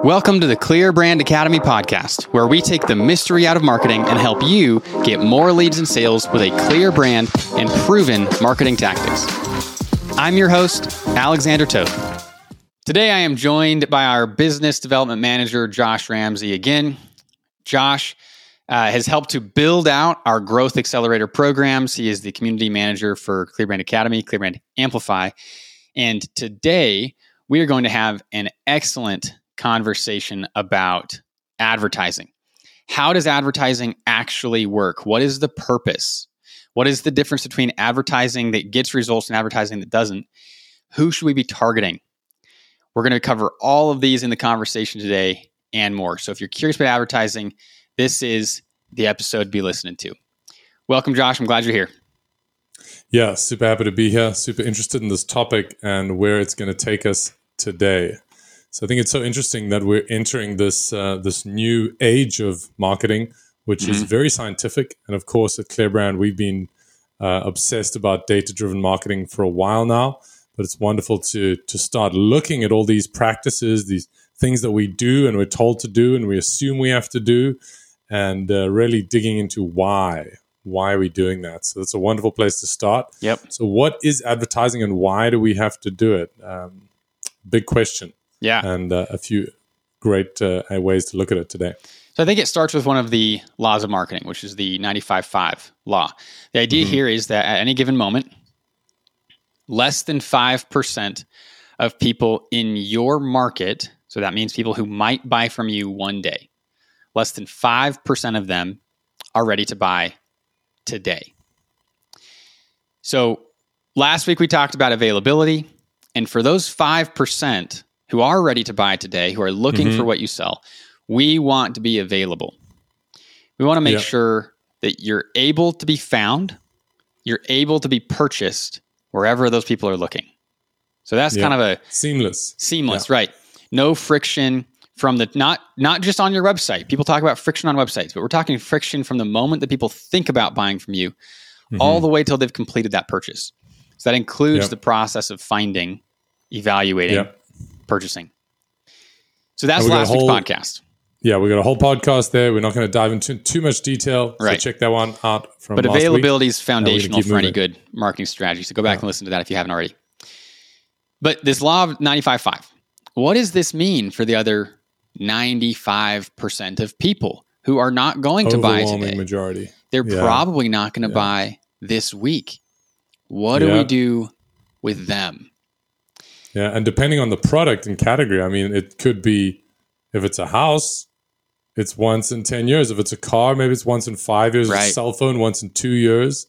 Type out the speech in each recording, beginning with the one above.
Welcome to the Clear Brand Academy podcast, where we take the mystery out of marketing and help you get more leads and sales with a clear brand and proven marketing tactics. I'm your host, Alexander Toth. Today, I am joined by our business development manager, Josh Ramsey. Again, Josh has helped to build out our growth accelerator programs. He is the community manager for Clear Brand Academy, Clear Brand Amplify. And today, we are going to have an excellent conversation about advertising. How does advertising actually work? What is the purpose? What is the difference between advertising that gets results and advertising that doesn't? Who should we be targeting? We're going to cover all of these in the conversation today and more. So if you're curious about advertising, this is the episode to be listening to. Welcome, Josh. I'm glad you're here. Yeah, super happy to be here. Super interested in this topic and where it's going to take us today. So I think it's so interesting that we're entering this new age of marketing, which is very scientific. And of course, at Clear Brand, we've been obsessed about data-driven marketing for a while now. But it's wonderful to start looking at all these practices, these things that we do and we're told to do and we assume we have to do, and really digging into why. Why are we doing that? So that's a wonderful place to start. Yep. So what is advertising and why do we have to do it? Big question. Yeah. And a few great ways to look at it today. So I think it starts with one of the laws of marketing, which is the 95-5 law. The idea here is that at any given moment, less than 5% of people in your market, so that means people who might buy from you one day, less than 5% of them are ready to buy today. So last week we talked about availability. And for those 5% who are ready to buy today, who are looking for what you sell, we want to be available. We want to make sure that you're able to be found, you're able to be purchased wherever those people are looking. So that's kind of a seamless, right? No friction from the, not just on your website. People talk about friction on websites, but we're talking friction from the moment that people think about buying from you all the way till they've completed that purchase. So that includes the process of finding, evaluating, purchasing. So that's last week's podcast. Yeah, we got a whole podcast there. We're not going to dive into too much detail. So check that one out from last week. But availability is foundational for any good marketing strategy. So go back and listen to that if you haven't already. But this law of 95-5, what does this mean for the other 95% of people who are not going to buy today? Overwhelming majority. They're probably not going to buy this week. What do we do with them? Yeah, and depending on the product and category, I mean, it could be, if it's a house, it's once in 10 years. If it's a car, maybe it's once in 5 years. A cell phone, once in 2 years.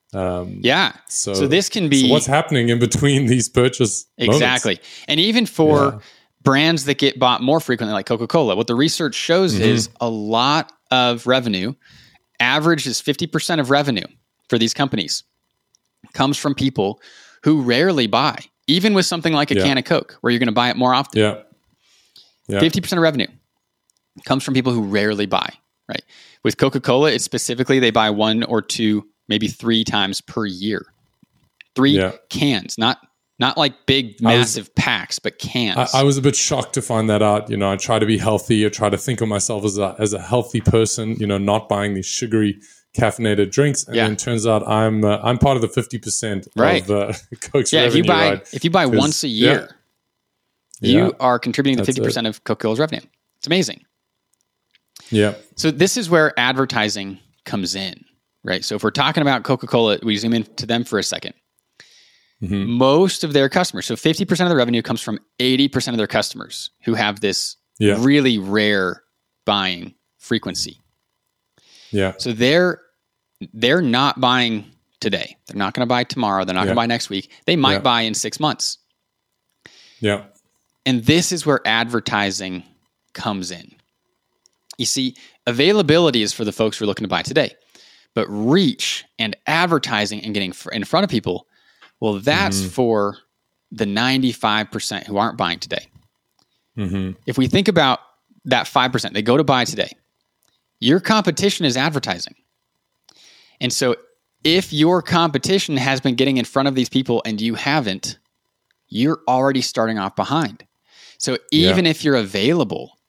So this can be... So what's happening in between these purchase Exactly. moments? And even for brands that get bought more frequently, like Coca-Cola, what the research shows is a lot of revenue, average is 50% of revenue for these companies, comes from people who rarely buy. Even with something like a can of Coke, where you're going to buy it more often. 50% of revenue comes from people who rarely buy, right? With Coca-Cola, it's specifically they buy 1 or 2, maybe 3 times per year. 3 cans, not like big, massive packs, but cans. I was a bit shocked to find that out. You know, I try to be healthy. I try to think of myself as a healthy person, you know, not buying these sugary caffeinated drinks, and then it turns out I'm part of the 50% of Coke's revenue. If you buy once a year, you are contributing to 50% of Coca-Cola's revenue. It's amazing. Yeah. So this is where advertising comes in, right? So if we're talking about Coca-Cola, we zoom into them for a second. Most of their customers, so 50% of the revenue comes from 80% of their customers who have this really rare buying frequency. Yeah. So they're not buying today. They're not going to buy tomorrow. They're not going to buy next week. They might buy in 6 months. Yeah. And this is where advertising comes in. You see, availability is for the folks who are looking to buy today. But reach and advertising and getting in front of people, well, that's for the 95% who aren't buying today. If we think about that 5%, they go to buy today. Your competition is advertising. And so if your competition has been getting in front of these people and you haven't, you're already starting off behind. So even if you're available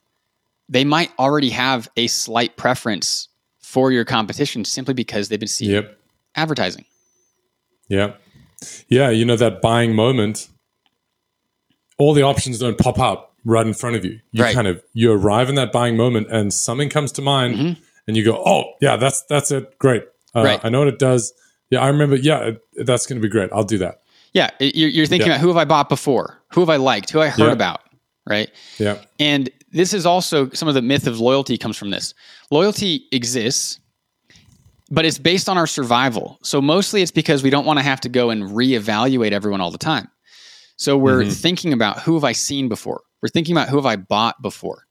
they might already have a slight preference for your competition simply because they've been seeing advertising. Yeah. Yeah. That buying moment, all the options don't pop up right in front of you. You arrive in that buying moment and something comes to mind and you go, oh yeah, that's it. Great. I know what it does. Yeah. I remember. Yeah. That's going to be great. I'll do that. Yeah. You're thinking about who have I bought before? Who have I liked? Who I heard about? Right. Yeah. And this is also some of the myth of loyalty comes from this. Loyalty exists, but it's based on our survival. So mostly it's because we don't want to have to go and reevaluate everyone all the time. So we're thinking about who have I seen before? We're thinking about who have I bought before?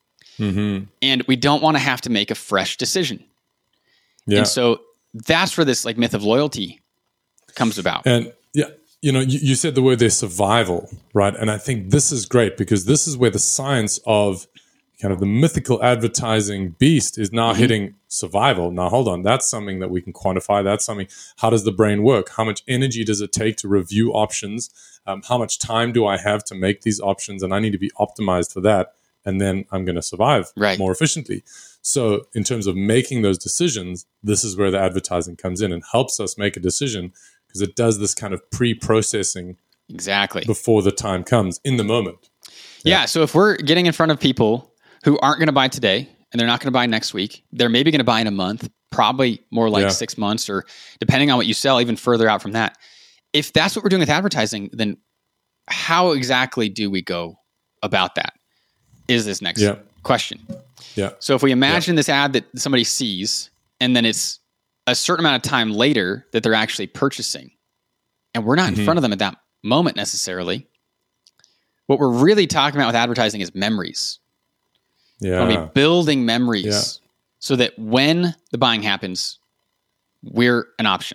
And we don't want to have to make a fresh decision. Yeah. And so that's where this like myth of loyalty comes about. And you said the word there, survival, right? And I think this is great because this is where the science of kind of the mythical advertising beast is now hitting survival. Now, hold on. That's something that we can quantify. That's something. How does the brain work? How much energy does it take to review options? How much time do I have to make these options? And I need to be optimized for that. And then I'm going to survive more efficiently. So in terms of making those decisions, this is where the advertising comes in and helps us make a decision because it does this kind of pre-processing before the time comes in the moment. Yeah. So if we're getting in front of people who aren't going to buy today and they're not going to buy next week, they're maybe going to buy in a month, probably more like 6 months, or depending on what you sell, even further out from that. If that's what we're doing with advertising, then how exactly do we go about that? Is this next question. Yeah. So if we imagine this ad that somebody sees, and then it's a certain amount of time later that they're actually purchasing, and we're not in front of them at that moment necessarily, what we're really talking about with advertising is memories. Yeah. We'll be building memories so that when the buying happens, we're an option.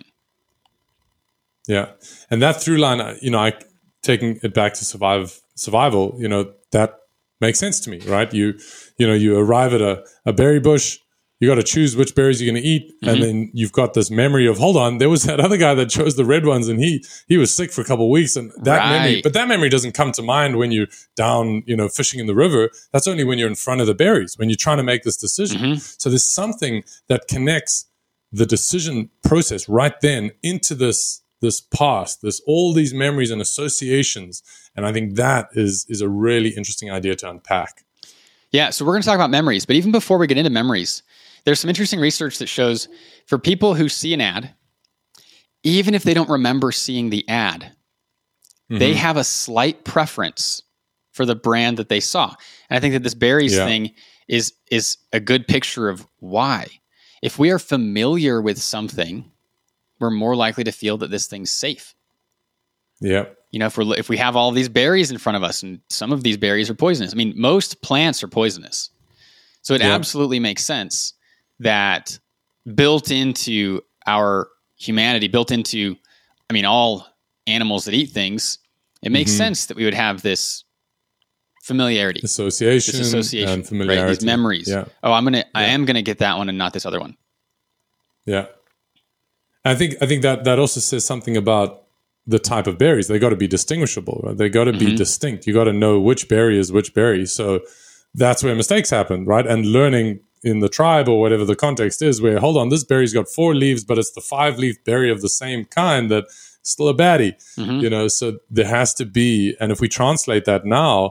Yeah. And that through line, taking it back to survival, that makes sense to me, right? You arrive at a berry bush, you got to choose which berries you're going to eat. And then you've got this memory of, hold on, there was that other guy that chose the red ones and he was sick for a couple of weeks. And that memory doesn't come to mind when you're down, fishing in the river. That's only when you're in front of the berries, when you're trying to make this decision. So there's something that connects the decision process right then into this past, all these memories and associations. And I think that is a really interesting idea to unpack. Yeah. So we're going to talk about memories, but even before we get into memories, there's some interesting research that shows for people who see an ad, even if they don't remember seeing the ad, they have a slight preference for the brand that they saw. And I think that this berries thing is a good picture of why. If we are familiar with something, we're more likely to feel that this thing's safe. Yeah. If we have all these berries in front of us, and some of these berries are poisonous. I mean, most plants are poisonous. So it absolutely makes sense that built into our humanity, built into, all animals that eat things, it makes sense that we would have this familiarity. Association and familiarity. Right? These memories. Yeah. Oh, I am gonna get that one and not this other one. Yeah. I think that also says something about the type of berries. They got to be distinguishable. Right? They got to be distinct. You got to know which berry is which berry. So that's where mistakes happen, right? And learning in the tribe or whatever the context is, where hold on, this berry's got 4 leaves, but it's the 5-leaf berry of the same kind that's still a baddie. So there has to be, and if we translate that now,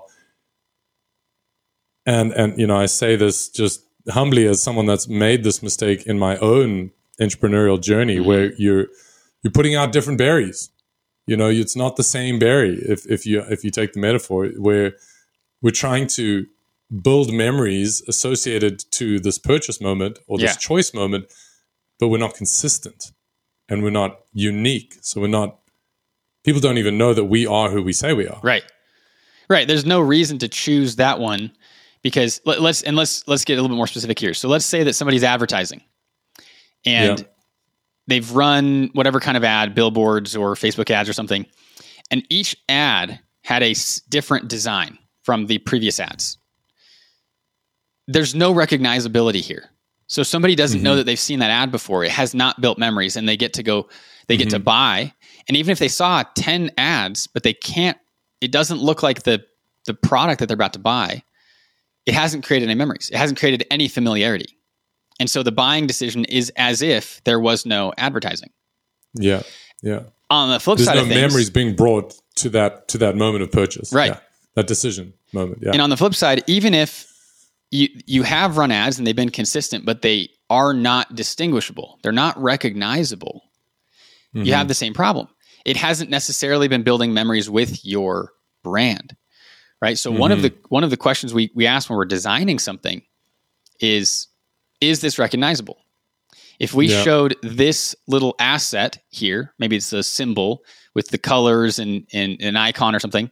and I say this just humbly as someone that's made this mistake in my own entrepreneurial journey, where you're putting out different berries. It's not the same berry. If you take the metaphor, where we're trying to build memories associated to this purchase moment or this choice moment, but we're not consistent and we're not unique. So people don't even know that we are who we say we are. Right. There's no reason to choose that one because let's get a little bit more specific here. So let's say that somebody's advertising and they've run whatever kind of ad, billboards or Facebook ads or something, and each ad had a different design from the previous ads. There's no recognizability here. So somebody doesn't know that they've seen that ad before. It has not built memories, and they get to buy. And even if they saw 10 ads, but it doesn't look like the product that they're about to buy, it hasn't created any memories. It hasn't created any familiarity. And so the buying decision is as if there was no advertising. Yeah. Yeah. On the flip There's side no of things, memories being brought to that moment of purchase. Right. Yeah. That decision moment. Yeah. And on the flip side, even if you have run ads and they've been consistent, but they are not distinguishable, they're not recognizable, you have the same problem. It hasn't necessarily been building memories with your brand, right? So one of the questions we ask when we're designing something is this recognizable? If we showed this little asset here, maybe it's a symbol with the colors and an icon or something,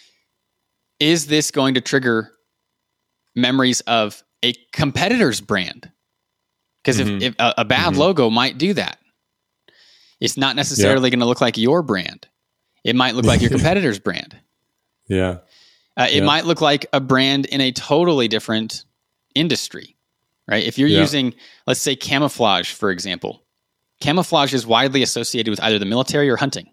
is this going to trigger memories of a competitor's brand? Because if a bad logo might do that. It's not necessarily going to look like your brand. It might look like your competitor's brand. Yeah. It might look like a brand in a totally different industry, right? If you're using, let's say, camouflage, for example. Camouflage is widely associated with either the military or hunting.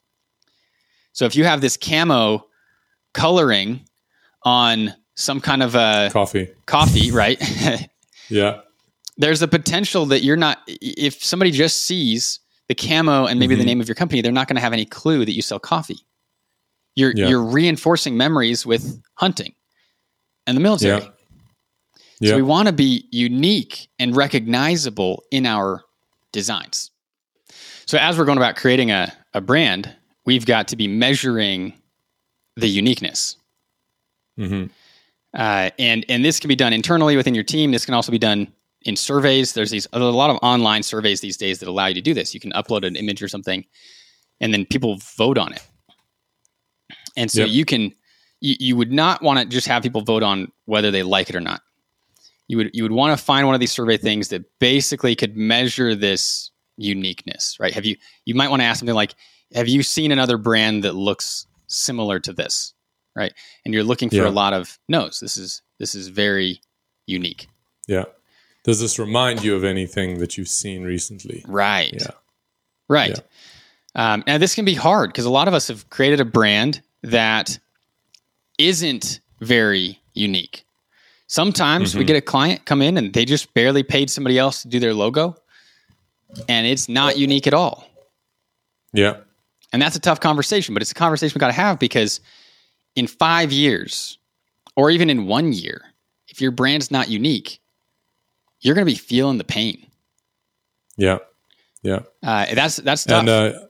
So if you have this camo coloring on some kind of a coffee, right? Yeah. There's a potential that you're not, if somebody just sees the camo and maybe the name of your company, they're not going to have any clue that you sell coffee. You're reinforcing memories with hunting and the military. So we want to be unique and recognizable in our designs. So as we're going about creating a brand, we've got to be measuring the uniqueness. And this can be done internally within your team. This can also be done in surveys. There's a lot of online surveys these days that allow you to do this. You can upload an image or something, and then people vote on it. And so you would not want to just have people vote on whether they like it or not. You would want to find one of these survey things that basically could measure this uniqueness, right? You might want to ask something like, have you seen another brand that looks similar to this, right? And you're looking for a lot of no's. This is very unique. Yeah. Does this remind you of anything that you've seen recently? Right. Yeah. Right. Yeah. Now this can be hard because a lot of us have created a brand that isn't very unique. Sometimes we get a client come in and they just barely paid somebody else to do their logo, and it's not unique at all. Yeah. And that's a tough conversation, but it's a conversation we got to have because in 5 years or even in 1 year, if your brand's not unique, you're going to be feeling the pain. Yeah. Yeah. That's tough. And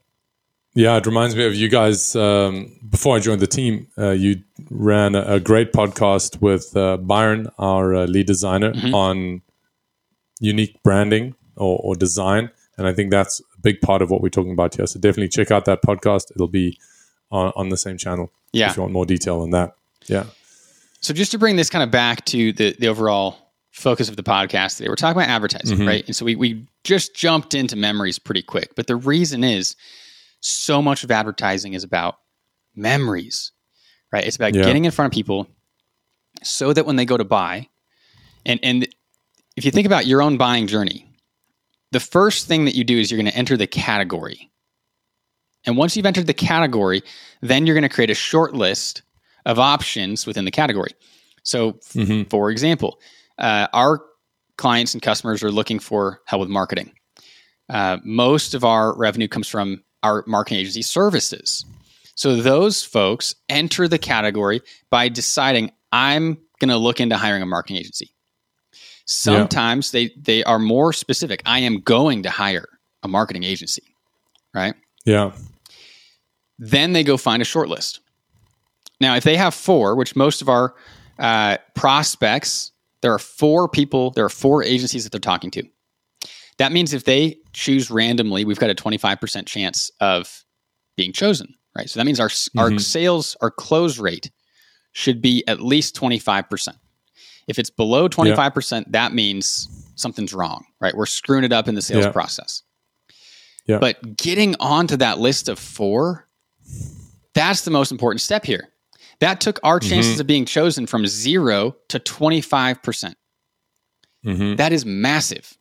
it reminds me of you guys. Before I joined the team, you ran a great podcast with Byron, our lead designer, on unique branding or design. And I think that's a big part of what we're talking about here. So definitely check out that podcast. It'll be on the same channel if you want more detail on that. Yeah. So just to bring this kind of back to the overall focus of the podcast today, we're talking about advertising, right? And so we just jumped into memories pretty quick. But the reason is so much of advertising is about memories, right? It's about getting in front of people so that when they go to buy, and if you think about your own buying journey, the first thing that you do is you're going to enter the category. And once you've entered the category, then you're going to create a short list of options within the category. So, for example, our clients and customers are looking for help with marketing. Most of our revenue comes from our marketing agency services. So those folks enter the category by deciding, I'm going to look into hiring a marketing agency. Sometimes they are more specific. I am going to hire a marketing agency, right? Yeah. Then they go find a short list. Now, if they have 4, which most of our prospects, there are 4 agencies that they're talking to. That means if they choose randomly, we've got a 25% chance of being chosen, right? So that means our sales, our close rate should be at least 25%. If it's below 25%, that means something's wrong, right? We're screwing it up in the sales process. Yeah. But getting onto that list of 4, that's the most important step here. That took our chances of being chosen from 0 to 25%. That is massive.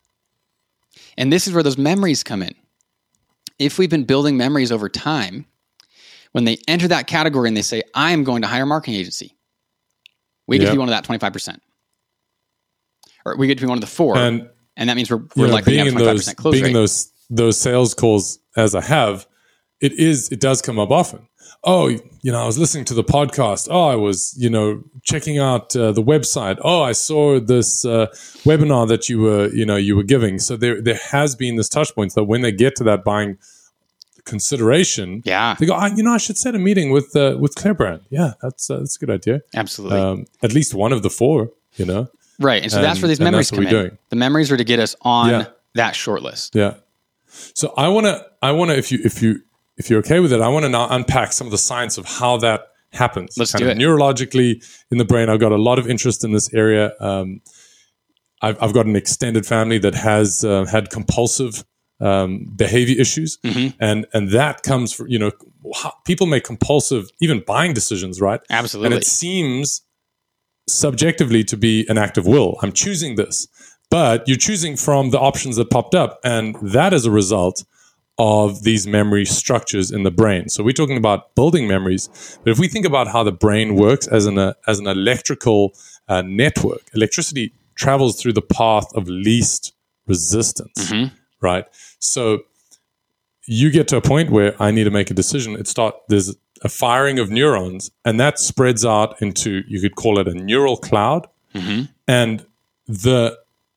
And this is where those memories come in. If we've been building memories over time, when they enter that category and they say, I am going to hire a marketing agency, we get to be one of that 25%. Or we get to be one of the 4. And that means we're likely to have 25% close rate. Being in those sales calls as I have, it does come up often. Oh, I was listening to the podcast. Oh, I was, checking out the website. Oh, I saw this webinar that you were giving. So there has been this touch point that when they get to that buying consideration, they go, I should set a meeting with ClearBrand. Yeah, that's a good idea. Absolutely. At least one of the 4, Right. And so that's where these memories come in. The memories are to get us on that short list. Yeah. So I want to, if you're okay with it, I want to now unpack some of the science of how that happens. Let's do it. Neurologically in the brain, I've got a lot of interest in this area. I've got an extended family that has had compulsive behavior issues, and that comes from people make compulsive even buying decisions, right? Absolutely. And it seems subjectively to be an act of will. I'm choosing this, but you're choosing from the options that popped up, and that is a result of these memory structures in the brain. So we're talking about building memories, but if we think about how the brain works as an electrical network, electricity travels through the path of least resistance, right? So you get to a point where I need to make a decision. There's a firing of neurons, and that spreads out into, you could call it a neural cloud, and the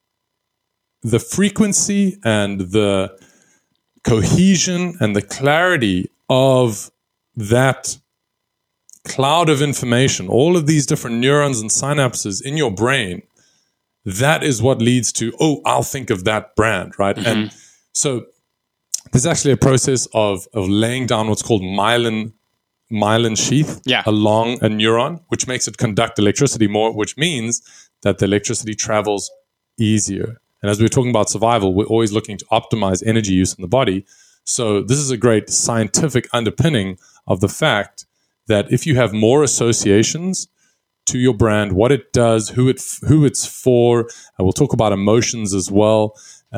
frequency and the cohesion and the clarity of that cloud of information, all of these different neurons and synapses in your brain, that is what leads to, I'll think of that brand, right? And so there's actually a process of laying down what's called myelin sheath along a neuron, which makes it conduct electricity more, which means that the electricity travels easier. And as we're talking about survival, we're always looking to optimize energy use in the body. So this is a great scientific underpinning of the fact that if you have more associations to your brand, what it does, who it's for, and we'll talk about emotions as well,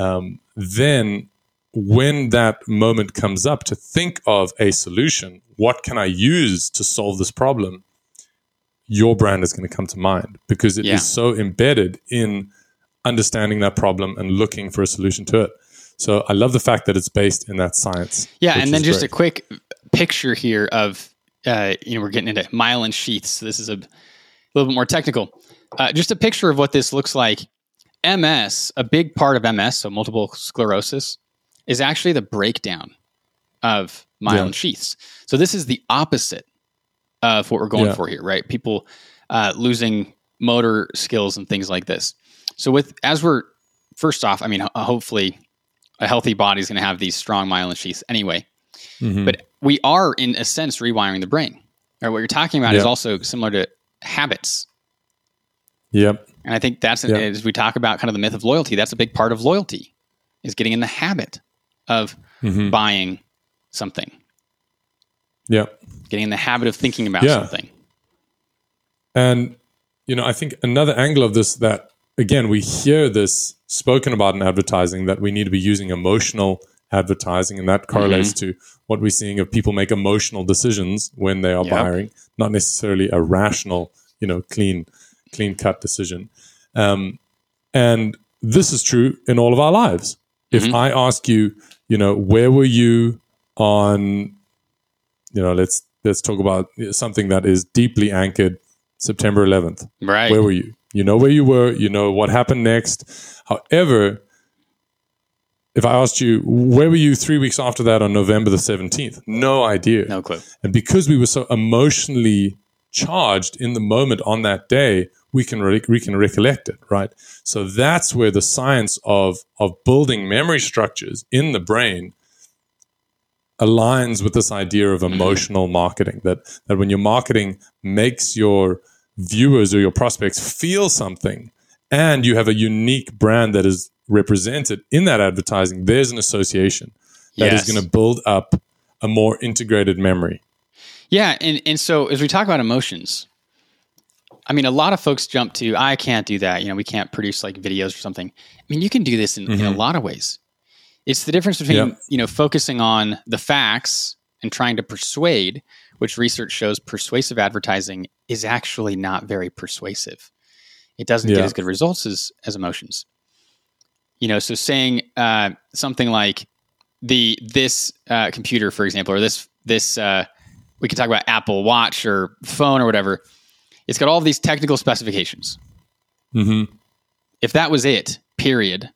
then when that moment comes up to think of a solution, what can I use to solve this problem? Your brand is going to come to mind because it is so embedded in understanding that problem and looking for a solution to it. So I love the fact that it's based in that science. Yeah, and then just a quick picture here of, we're getting into myelin sheaths. So this is a little bit more technical. Just a picture of what this looks like. MS, a big part of MS, so multiple sclerosis, is actually the breakdown of myelin sheaths. So this is the opposite of what we're going for here, right? People losing motor skills and things like this. So first off, hopefully a healthy body is going to have these strong myelin sheaths anyway. But we are, in a sense, rewiring the brain. Or what you're talking about is also similar to habits. Yep. And I think that's, as we talk about kind of the myth of loyalty, that's a big part of loyalty, is getting in the habit of buying something. Yep. Getting in the habit of thinking about something. And, I think another angle of this that, again, we hear this spoken about in advertising, that we need to be using emotional advertising, and that correlates to what we're seeing of people make emotional decisions when they are buying, not necessarily a rational, clean cut decision. And this is true in all of our lives. If I ask you, where were you on, let's talk about something that is deeply anchored, September 11th. Right. Where were you? You know where you were, what happened next. However, if I asked you, where were you 3 weeks after that on November the 17th? No idea. No clue. And because we were so emotionally charged in the moment on that day, we can recollect it, right? So that's where the science of building memory structures in the brain aligns with this idea of emotional marketing, that when your marketing makes your viewers or your prospects feel something, and you have a unique brand that is represented in that advertising, there's an association that is going to build up a more integrated memory. Yeah, and so as we talk about emotions, a lot of folks jump to, I can't do that. We can't produce like videos or something. You can do this in a lot of ways. It's the difference between, focusing on the facts and trying to persuade, which research shows persuasive advertising is actually not very persuasive. It doesn't get as good results as emotions. So saying something like this computer, for example, or this we can talk about Apple Watch or phone or whatever. It's got all of these technical specifications. Mm-hmm. If that was it, period,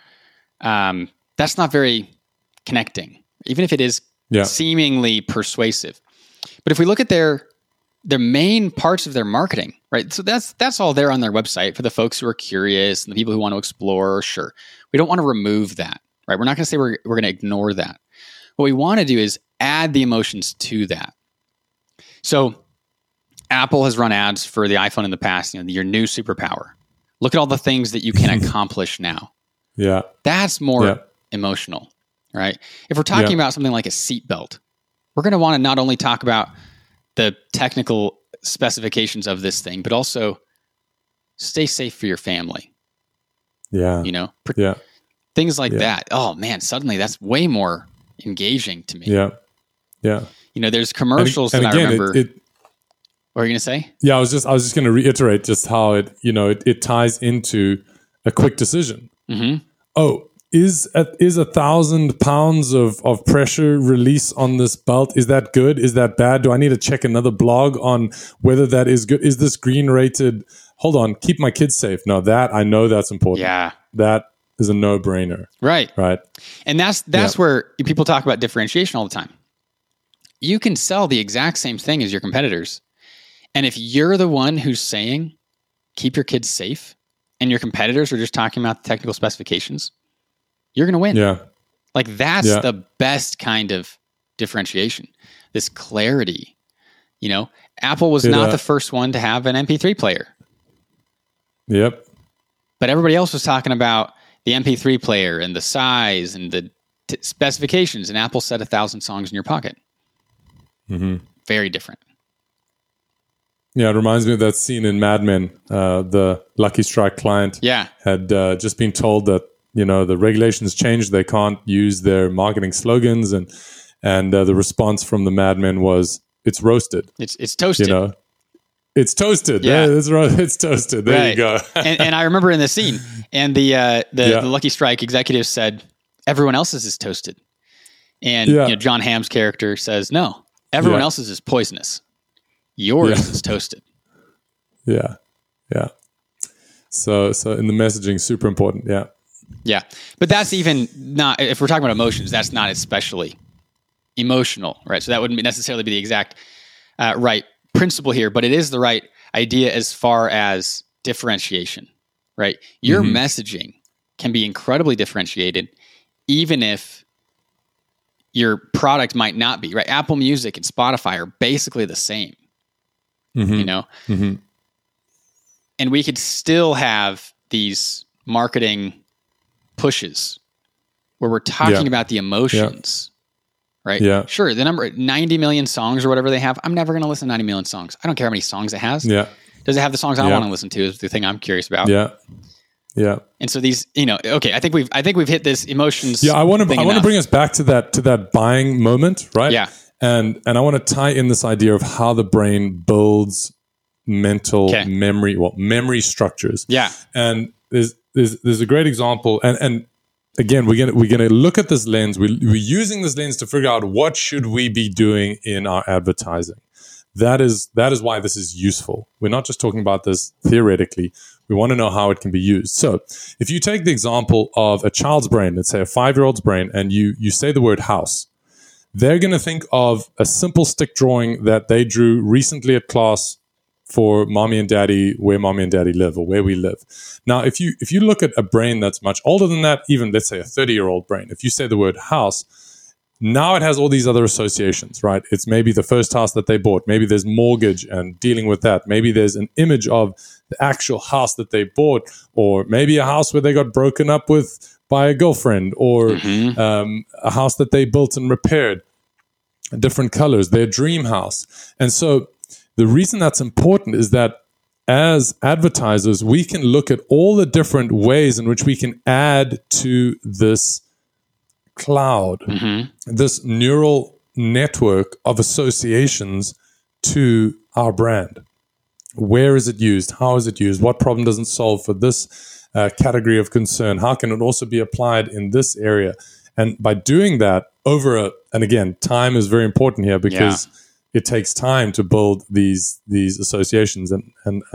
that's not very connecting, even if it is seemingly persuasive. But if we look at their main parts of their marketing, right? So that's all there on their website for the folks who are curious and the people who want to explore. Sure, we don't want to remove that, right? We're not going to say we're going to ignore that. What we want to do is add the emotions to that. So Apple has run ads for the iPhone in the past, your new superpower. Look at all the things that you can accomplish now. Yeah. That's more emotional, right? If we're talking about something like a seatbelt, we're going to want to not only talk about the technical specifications of this thing, but also stay safe for your family. Yeah. Things like that. Oh man, suddenly that's way more engaging to me. Yeah. Yeah. There's commercials and that again, I remember. What are you going to say? Yeah, I was just going to reiterate just how it ties into a quick decision. Mm-hmm. Oh, is 1,000 pounds of pressure release on this belt? Is that good? Is that bad? Do I need to check another blog on whether that is good? Is this green rated? Hold on, keep my kids safe. No, that I know that's important. Yeah, that is a no-brainer. Right. And that's where people talk about differentiation all the time. You can sell the exact same thing as your competitors. And if you're the one who's saying, keep your kids safe, and your competitors are just talking about the technical specifications, you're going to win. Yeah. Like that's the best kind of differentiation, this clarity. Apple was not the first one to have an MP3 player. Yep. But everybody else was talking about the MP3 player and the size and the specifications, and Apple said 1,000 songs in your pocket. Mm-hmm. Very different. Yeah, it reminds me of that scene in Mad Men. The Lucky Strike client had just been told that the regulations changed. They can't use their marketing slogans, and the response from the Mad Men was, "It's roasted. It's toasted. It's toasted. Yeah, that's right. It's toasted. There you go." and I remember in the scene, and the Lucky Strike executive said, "Everyone else's is toasted," and John Hamm's character says, "No, everyone else's is poisonous. Yours is toasted." Yeah. So in the messaging, super important. Yeah. Yeah. But that's even not, if we're talking about emotions, that's not especially emotional, right? So that wouldn't necessarily be the exact right principle here, but it is the right idea as far as differentiation, right? Your messaging can be incredibly differentiated, even if your product might not be, right? Apple Music and Spotify are basically the same. And we could still have these marketing pushes where we're talking about the emotions, right? Yeah. Sure, the number 90 million songs or whatever they have, I'm never going to listen to 90 million songs. I don't care how many songs it has. Yeah. Does it have the songs I want to listen to is the thing I'm curious about. Yeah. Yeah. And so these, okay, I think we've hit this emotions. Yeah, I want to bring us back to that buying moment, right? Yeah. And I want to tie in this idea of how the brain builds mental memory structures. Yeah. And there's a great example, and again, we're gonna look at this lens. We're using this lens to figure out what should we be doing in our advertising. That is why this is useful. We're not just talking about this theoretically. We want to know how it can be used. So if you take the example of a child's brain, let's say a 5-year-old's brain, and you say the word house, they're going to think of a simple stick drawing that they drew recently at class for mommy and daddy, where mommy and daddy live or where we live. Now, if you look at a brain that's much older than that, even let's say a 30-year-old brain, if you say the word house, now it has all these other associations, right? It's maybe the first house that they bought. Maybe there's mortgage and dealing with that. Maybe there's an image of the actual house that they bought, or maybe a house where they got broken up with by a girlfriend, or a house that they built and repaired, different colors, their dream house. And so the reason that's important is that as advertisers, we can look at all the different ways in which we can add to this cloud, this neural network of associations to our brand. Where is it used? How is it used? What problem does it solve for this category of concern? How can it also be applied in this area? And by doing that and again, time is very important here because it takes time to build these associations. And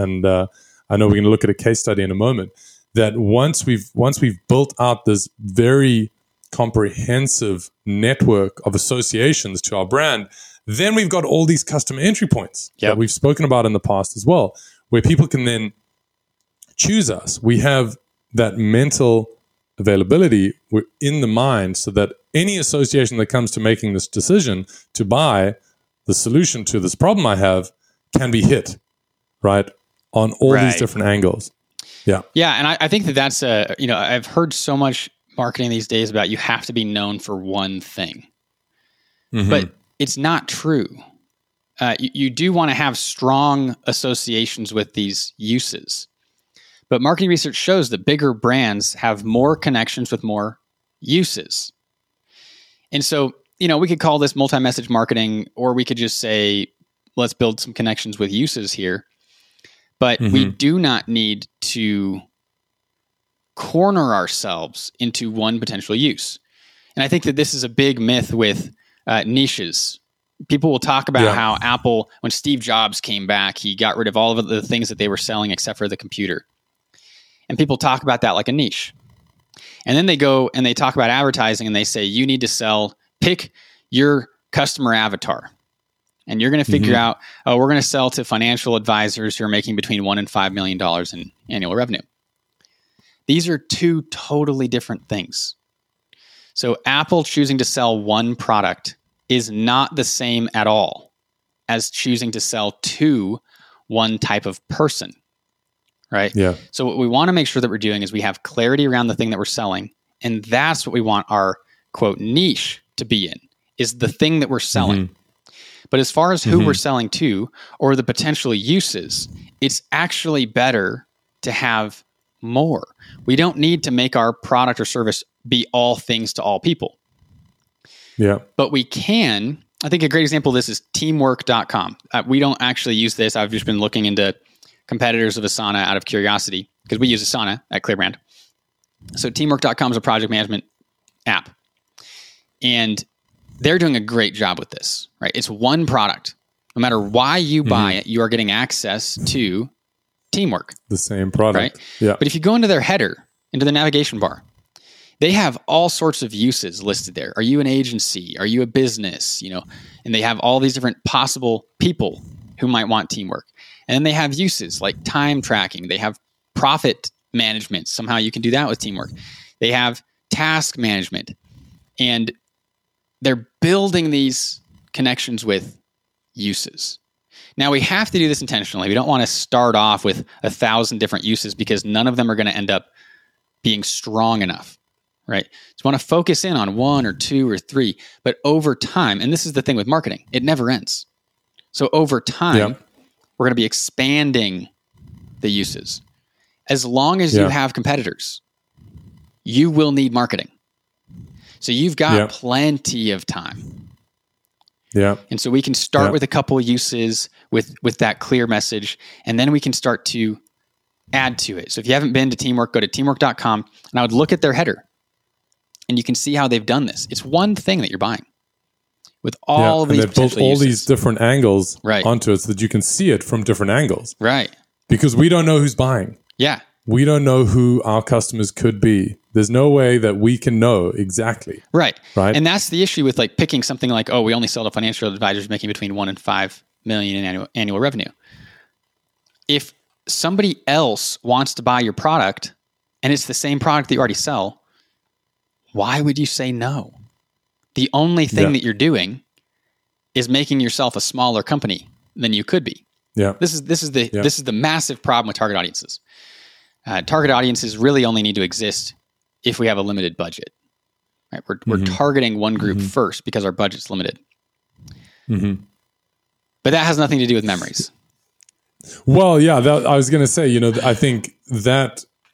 I know we're going to look at a case study in a moment. That once we've built out this very comprehensive network of associations to our brand, then we've got all these custom entry points that we've spoken about in the past as well, where people can then choose us. We have that mental availability in the mind so that any association that comes to making this decision to buy the solution to this problem I have can be hit, right, on all these different angles. Yeah. Yeah. And I think that's I've heard so much marketing these days about you have to be known for one thing, but it's not true. You do want to have strong associations with these uses, but marketing research shows that bigger brands have more connections with more uses. And so, we could call this multi-message marketing, or we could just say, let's build some connections with uses here. But we do not need to corner ourselves into one potential use. And I think that this is a big myth with niches. People will talk about how Apple, when Steve Jobs came back, he got rid of all of the things that they were selling except for the computer. And people talk about that like a niche. And then they go and they talk about advertising and they say, you need to pick your customer avatar. And you're going to figure out, we're going to sell to financial advisors who are making between $1 and $5 million in annual revenue. These are two totally different things. So Apple choosing to sell one product is not the same at all as choosing to sell to one type of person, right? Yeah. So what we want to make sure that we're doing is we have clarity around the thing that we're selling. And that's what we want our, quote, niche to be in, is the thing that we're selling. But as far as who we're selling to or the potential uses, it's actually better to have more. We don't need to make our product or service be all things to all people. Yeah. But we can. I think a great example of this is teamwork.com. We don't actually use this. I've just been looking into competitors of Asana out of curiosity because we use Asana at ClearBrand. So teamwork.com is a project management app. And they're doing a great job with this, right? It's one product. No matter why you buy it, you are getting access to Teamwork. The same product. Right? Yeah. But if you go into their header, into the navigation bar, they have all sorts of uses listed there. Are you an agency? Are you a business? And they have all these different possible people who might want Teamwork. And then they have uses like time tracking. They have profit management. Somehow you can do that with Teamwork. They have task management. And they're building these connections with uses. Now, we have to do this intentionally. We don't want to start off with 1,000 different uses because none of them are going to end up being strong enough, right? So we want to focus in on 1 or 2 or 3. But over time, and this is the thing with marketing, it never ends. So over time, we're going to be expanding the uses. As long as you have competitors, you will need marketing. So you've got plenty of time. Yeah. And so we can start with a couple of uses with that clear message, and then we can start to add to it. So if you haven't been to Teamwork, go to teamwork.com, and I would look at their header, and you can see how they've done this. It's one thing that you're buying with all of these potential uses. They've built all these different angles onto it so that you can see it from different angles. Right. Because we don't know who's buying. Yeah. We don't know who our customers could be. There's no way that we can know exactly. Right. And that's the issue with like picking something like, we only sell to financial advisors making between 1 and 5 million in annual revenue. If somebody else wants to buy your product and it's the same product that you already sell, why would you say no? The only thing that you're doing is making yourself a smaller company than you could be. Yeah. This is the massive problem with target audiences. Target audiences really only need to exist if we have a limited budget. Right? We're targeting one group first because our budget's limited. But that has nothing to do with memories. Well, yeah, I was going to say, I think that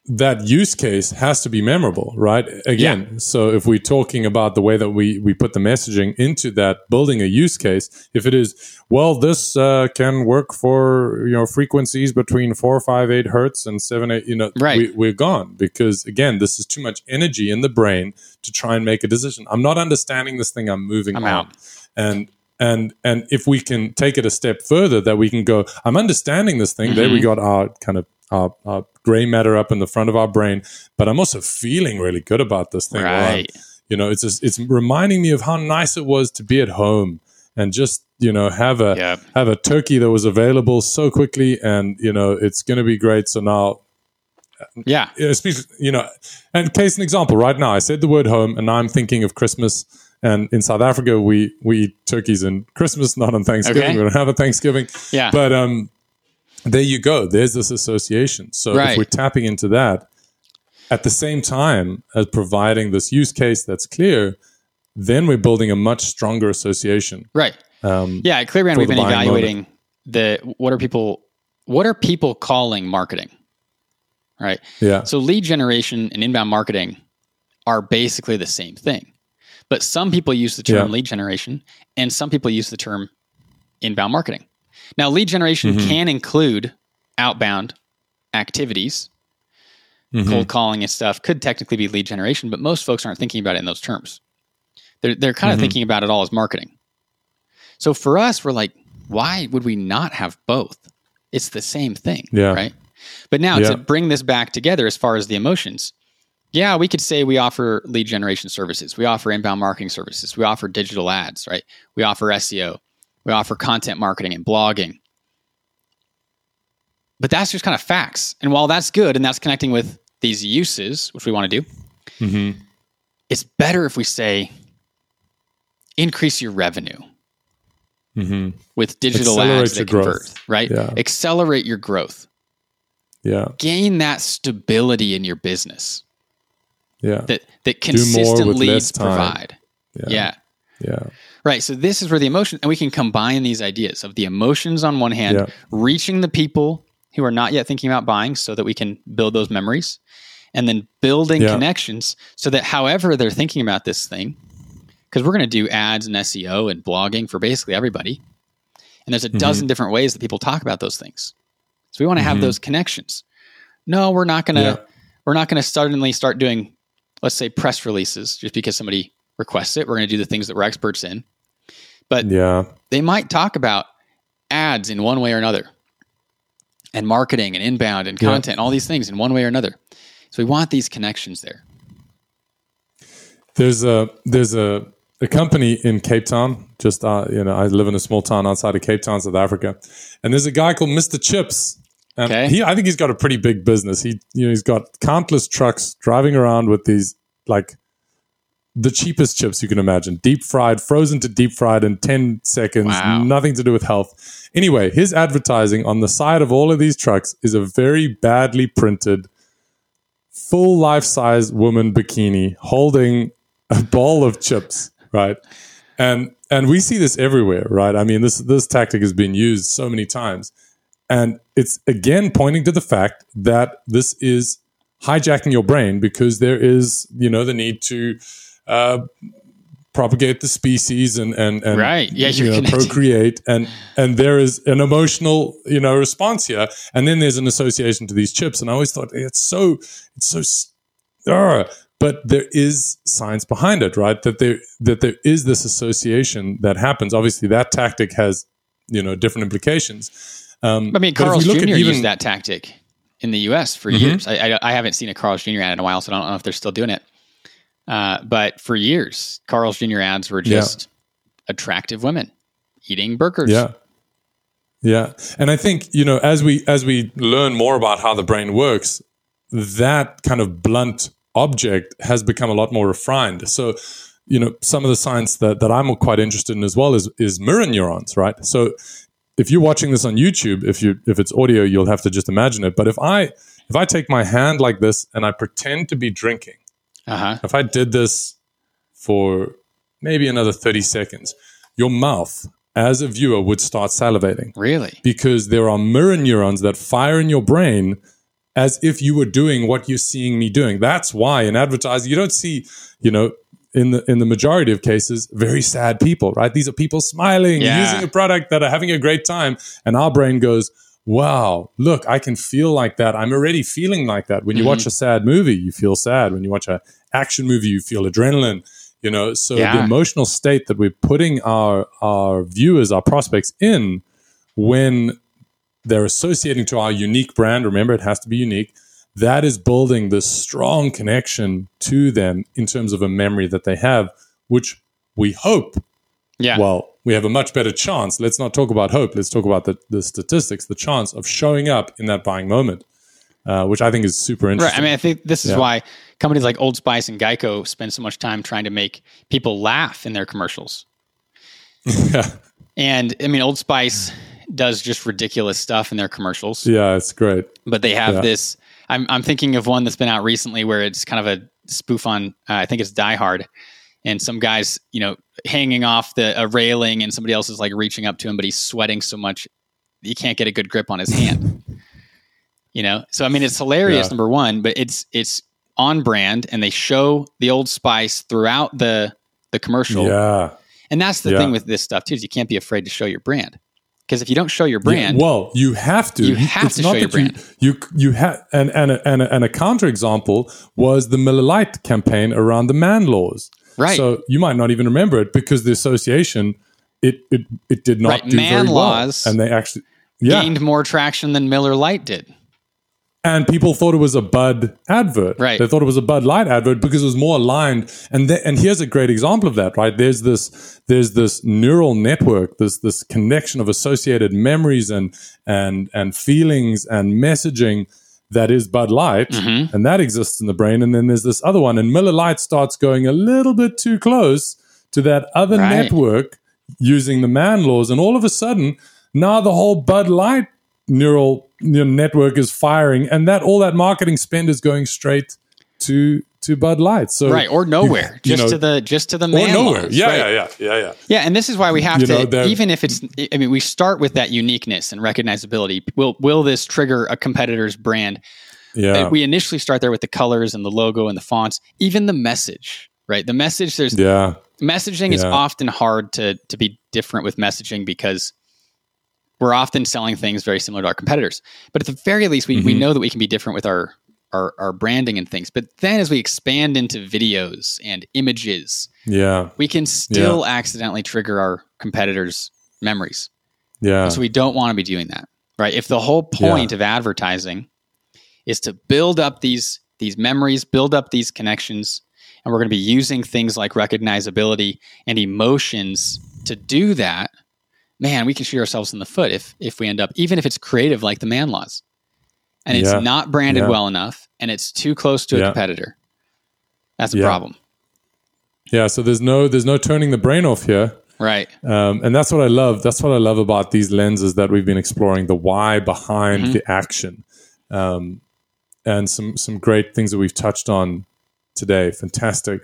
that use case has to be memorable, right? Again, so if we're talking about the way that we put the messaging into that, building a use case, if it is, well, this can work for, frequencies between 4, 5, 8 hertz and 7, 8, we're gone, because again, this is too much energy in the brain to try and make a decision. I'm not understanding this thing. I'm moving on. Out. And if we can take it a step further, that we can go, I'm understanding this thing. There we got our kind of our gray matter up in the front of our brain, but I'm also feeling really good about this thing. Right. It's reminding me of how nice it was to be at home and just, have a turkey that was available so quickly, and, it's going to be great. So now, especially, and case an example right now, I said the word home and now I'm thinking of Christmas. And in South Africa, we eat turkeys on Christmas, not on Thanksgiving. Okay. We don't have a Thanksgiving. Yeah. But, there you go. There's this association. So if we're tapping into that at the same time as providing this use case that's clear, then we're building a much stronger association. Right. At Clear Brand, we've been evaluating what are people calling marketing, right? Yeah. So lead generation and inbound marketing are basically the same thing, but some people use the term lead generation and some people use the term inbound marketing. Now, lead generation can include outbound activities. Cold calling and stuff could technically be lead generation, but most folks aren't thinking about it in those terms. They're kind of thinking about it all as marketing. So for us, we're like, why would we not have both? It's the same thing, right? But now to bring this back together as far as the emotions, we could say we offer lead generation services. We offer inbound marketing services. We offer digital ads, right? We offer SEO. We offer content marketing and blogging. But that's just kind of facts. And while that's good and that's connecting with these uses, which we want to do, it's better if we say increase your revenue with digital ads that convert, right? Yeah. Accelerate your growth. Yeah. Gain that stability in your business. Yeah. That consistent leads provide. Yeah. Right. So this is where the emotion, and we can combine these ideas of the emotions on one hand, reaching the people who are not yet thinking about buying so that we can build those memories, and then building connections so that however they're thinking about this thing, because we're going to do ads and SEO and blogging for basically everybody. And there's a dozen different ways that people talk about those things. So we want to have those connections. No, we're not going to suddenly start doing, let's say, press releases just because somebody requests it. We're going to do the things that we're experts in. But they might talk about ads in one way or another, and marketing and inbound and content, all these things in one way or another. So we want these connections there. There's a company in Cape Town. Just I live in a small town outside of Cape Town, South Africa, and there's a guy called Mr. Chips. And I think he's got a pretty big business. He's got countless trucks driving around with these the cheapest chips you can imagine, deep fried, frozen to deep fried in 10 seconds, nothing to do with health. Anyway, his advertising on the side of all of these trucks is a very badly printed, full life-size woman bikini holding a bowl of chips, right? And we see this everywhere, right? I mean, this tactic has been used so many times. And it's, again, pointing to the fact that this is hijacking your brain, because there is, the need to propagate the species and procreate, and there is an emotional response here, and then there's an association to these chips. And I always thought it's so but there is science behind it, right? That there is this association that happens. Obviously, that tactic has different implications. Carl's Jr. used that tactic in the U.S. for years. I haven't seen a Carl's Jr. ad in a while, so I don't know if they're still doing it. But for years, Carl's Jr. ads were just attractive women eating burgers. Yeah. And I think, as we learn more about how the brain works, that kind of blunt object has become a lot more refined. So, some of the science that I'm quite interested in as well is mirror neurons, right? So if you're watching this on YouTube, if it's audio, you'll have to just imagine it. But if I take my hand like this and I pretend to be drinking, if I did this for maybe another 30 seconds, your mouth as a viewer would start salivating. Really? Because there are mirror neurons that fire in your brain, as if you were doing what you're seeing me doing. That's why in advertising, you don't see, in the majority of cases, very sad people, right? These are people smiling, using a product, that are having a great time. And our brain goes, wow, look, I can feel like that. I'm already feeling like that. When you watch a sad movie, you feel sad. When you watch an action movie, you feel adrenaline. So the emotional state that we're putting our viewers, our prospects in, when they're associating to our unique brand, remember, it has to be unique, that is building this strong connection to them in terms of a memory that they have, which we hope, we have a much better chance. Let's not talk about hope. Let's talk about the statistics, the chance of showing up in that buying moment, which I think is super interesting. Right. I mean, I think this is why companies like Old Spice and Geico spend so much time trying to make people laugh in their commercials. And I mean, Old Spice does just ridiculous stuff in their commercials. Yeah, it's great. But they have this, I'm thinking of one that's been out recently where it's kind of a spoof on, I think it's Die Hard. And some guy's, hanging off a railing, and somebody else is like reaching up to him, but he's sweating so much he can't get a good grip on his hand. So I mean, it's hilarious, number one, but it's on brand, and they show the Old Spice throughout the commercial. Yeah, and that's the thing with this stuff too, is you can't be afraid to show your brand, because if you don't show your brand, you have to. You have to show your brand. You have, and a counterexample was the Miller Lite campaign around the man laws. Right. So you might not even remember it, because the association, it did not do man very laws well. And they actually gained more traction than Miller Lite did. And people thought it was a Bud advert. Right. They thought it was a Bud Light advert because it was more aligned. And here's a great example of that, right? There's this neural network, this connection of associated memories and feelings and messaging that is Bud Light, and that exists in the brain. And then there's this other one, and Miller Lite starts going a little bit too close to that other network using the man laws, and all of a sudden, now the whole Bud Light neural network is firing, and all that marketing spend is going straight to Bud Light. So or nowhere, just to the man nowhere. laws. Yeah. And this is why we have to, even if it's, I mean, we start with that uniqueness and recognizability. Will this trigger a competitor's brand? Yeah. We initially start there with the colors and the logo and the fonts, even the message, right? The message, messaging is often hard to be different with messaging, because we're often selling things very similar to our competitors. But at the very least, we know that we can be different with our branding and things. But then as we expand into videos and images, we can still accidentally trigger our competitors' memories. Yeah. And so we don't want to be doing that, right? If the whole point of advertising is to build up these memories, build up these connections, and we're going to be using things like recognizability and emotions to do that, man, we can shoot ourselves in the foot if we end up, even if it's creative like the man laws, and it's not branded well enough, and it's too close to a competitor. That's a problem. Yeah. So there's no turning the brain off here. Right. And that's what I love. That's what I love about these lenses that we've been exploring, the why behind the action, and some great things that we've touched on today. Fantastic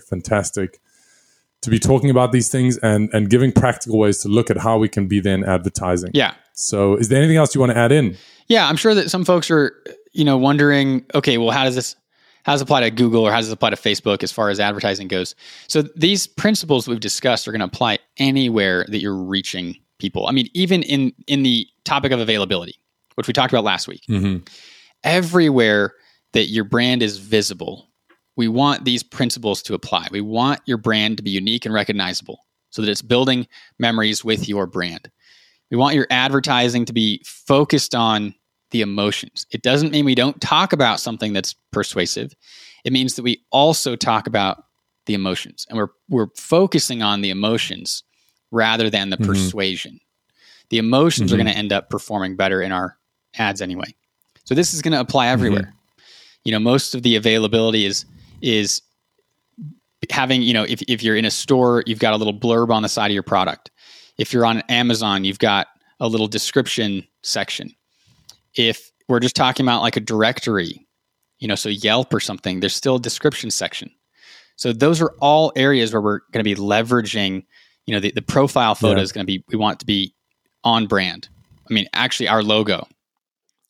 to be talking about these things and giving practical ways to look at how we can be then advertising. Yeah. So is there anything else you want to add in? Yeah, I'm sure that some folks are, wondering, okay, well, how does this apply to Google, or how does this apply to Facebook as far as advertising goes? So these principles we've discussed are going to apply anywhere that you're reaching people. I mean, even in the topic of availability, which we talked about last week, everywhere that your brand is visible, we want these principles to apply. We want your brand to be unique and recognizable so that it's building memories with your brand. We want your advertising to be focused on the emotions. It doesn't mean we don't talk about something that's persuasive. It means that we also talk about the emotions, and we're focusing on the emotions rather than the persuasion. The emotions are going to end up performing better in our ads anyway. So this is going to apply everywhere. Most of the availability is having, if you're in a store, you've got a little blurb on the side of your product. If you're on Amazon, you've got a little description section. If we're just talking about like a directory, so Yelp or something, there's still a description section. So those are all areas where we're going to be leveraging, the profile photo is going to be, we want it to be on brand. I mean, actually our logo,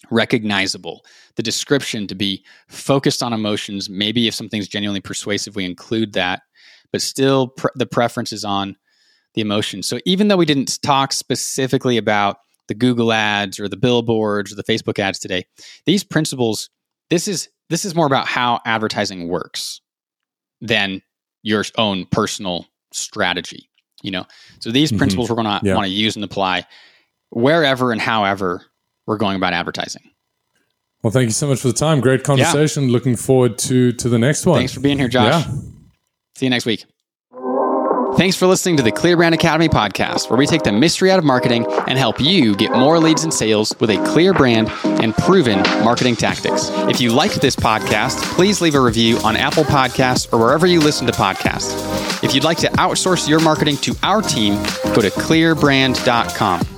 recognizable, the description to be focused on emotions. Maybe if something's genuinely persuasive, we include that, but still the preference is on the emotion. So even though we didn't talk specifically about the Google ads or the billboards or the Facebook ads today, these principles, this is more about how advertising works than your own personal strategy, So these principles we're going to want to use and apply wherever and however we're going about advertising. Well, thank you so much for the time. Great conversation. Yeah. Looking forward to the next one. Thanks for being here, Josh. Yeah. See you next week. Thanks for listening to the Clear Brand Academy podcast, where we take the mystery out of marketing and help you get more leads and sales with a clear brand and proven marketing tactics. If you liked this podcast, please leave a review on Apple Podcasts or wherever you listen to podcasts. If you'd like to outsource your marketing to our team, go to clearbrand.com.